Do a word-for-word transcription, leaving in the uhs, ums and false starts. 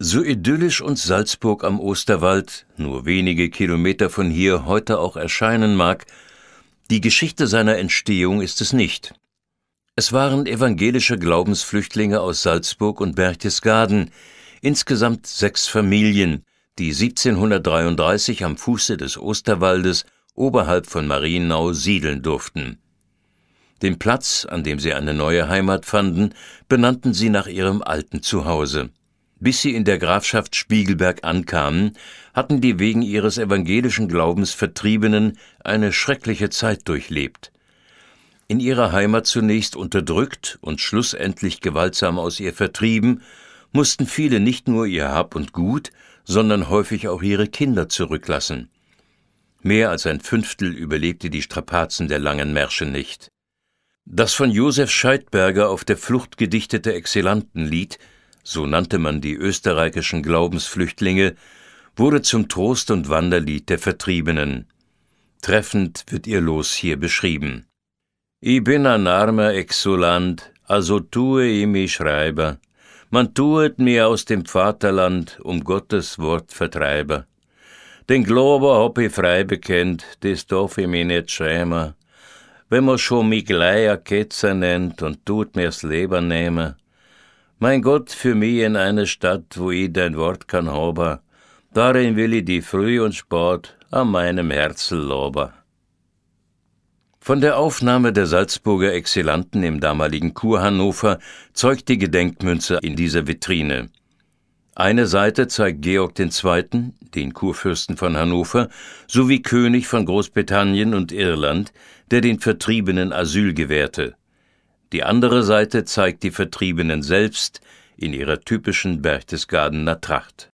So idyllisch uns Salzburg am Osterwald, nur wenige Kilometer von hier, heute auch erscheinen mag, die Geschichte seiner Entstehung ist es nicht. Es waren evangelische Glaubensflüchtlinge aus Salzburg und Berchtesgaden, insgesamt sechs Familien, die siebzehnhundertdreiunddreißig am Fuße des Osterwaldes oberhalb von Marienau siedeln durften. Den Platz, an dem sie eine neue Heimat fanden, benannten sie nach ihrem alten Zuhause. Bis sie in der Grafschaft Spiegelberg ankamen, hatten die wegen ihres evangelischen Glaubens Vertriebenen eine schreckliche Zeit durchlebt. In ihrer Heimat zunächst unterdrückt und schlussendlich gewaltsam aus ihr vertrieben, mussten viele nicht nur ihr Hab und Gut, sondern häufig auch ihre Kinder zurücklassen. Mehr als ein Fünftel überlebte die Strapazen der langen Märsche nicht. Das von Josef Scheidberger auf der Flucht gedichtete Exzellenten-Lied, so nannte man die österreichischen Glaubensflüchtlinge, wurde zum Trost- und Wanderlied der Vertriebenen. Treffend wird ihr Los hier beschrieben. I bin ein armer Exulant, also tue ich mi Schreiber. Man tuet mir aus dem Vaterland um Gottes Wort vertreiber. Den Glaube hab ich frei bekennt, des darf ich mi nicht schämen. Wenn man schon mi gleich a Ketzer nennt und tut mir's Leben nehmen. Mein Gott, für mich in eine Stadt, wo ich dein Wort kann haben, darin will ich die früh und spät an meinem Herzen loben. Von der Aufnahme der Salzburger Exzellenten im damaligen Kurhannover zeugt die Gedenkmünze in dieser Vitrine. Eine Seite zeigt Georg der Zweite., den Kurfürsten von Hannover, sowie König von Großbritannien und Irland, der den Vertriebenen Asyl gewährte. Die andere Seite zeigt die Vertriebenen selbst in ihrer typischen Berchtesgadener Tracht.